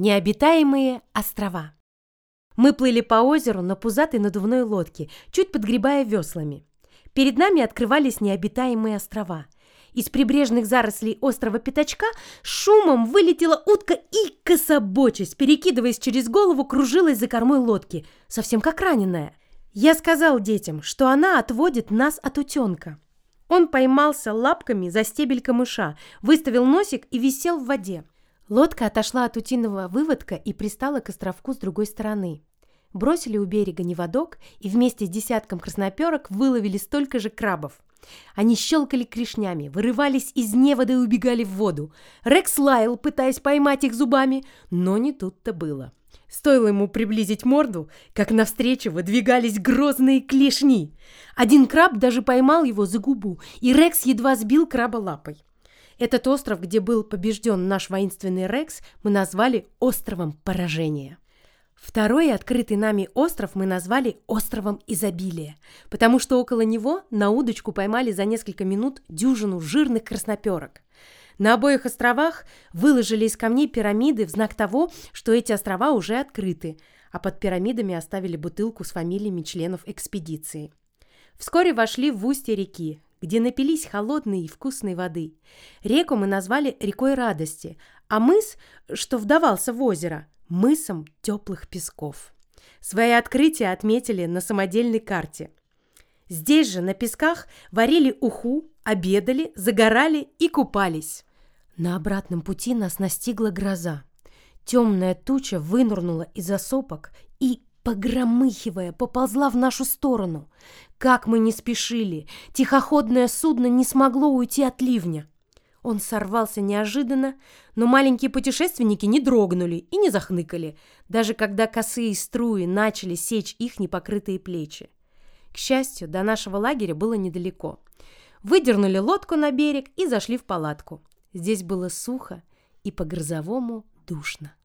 Необитаемые острова. Мы плыли по озеру на пузатой надувной лодке, чуть подгребая веслами. Перед нами открывались необитаемые острова. Из прибрежных зарослей острова Пятачка шумом вылетела утка и, кособочась, перекидываясь через голову, кружилась за кормой лодки, совсем как раненая. Я сказал детям, что она отводит нас от утенка. Он поймался лапками за стебель камыша, выставил носик и висел в воде. Лодка отошла от утиного выводка и пристала к островку с другой стороны. Бросили у берега неводок и вместе с десятком красноперок выловили столько же крабов. Они щелкали клешнями, вырывались из невода и убегали в воду. Рекс лаял, пытаясь поймать их зубами, но не тут-то было. Стоило ему приблизить морду, как навстречу выдвигались грозные клешни. Один краб даже поймал его за губу, и Рекс едва сбил краба лапой. Этот остров, где был побежден наш воинственный Рекс, мы назвали островом Поражения. Второй открытый нами остров мы назвали островом Изобилия, потому что около него на удочку поймали за несколько минут дюжину жирных красноперок. На обоих островах выложили из камней пирамиды в знак того, что эти острова уже открыты, а под пирамидами оставили бутылку с фамилиями членов экспедиции. Вскоре вошли в устье реки, где напились холодной и вкусной воды. Реку мы назвали рекой Радости, а мыс, что вдавался в озеро, мысом теплых песков. Свои открытия отметили на самодельной карте. Здесь же, на песках, варили уху, обедали, загорали и купались. На обратном пути нас настигла гроза. Темная туча вынырнула из-за сопок и, погромыхивая, поползла в нашу сторону. Как мы не спешили, тихоходное судно не смогло уйти от ливня. Он сорвался неожиданно, но маленькие путешественники не дрогнули и не захныкали, даже когда косые струи начали сечь их непокрытые плечи. К счастью, до нашего лагеря было недалеко. Выдернули лодку на берег и зашли в палатку. Здесь было сухо и по-грозовому душно.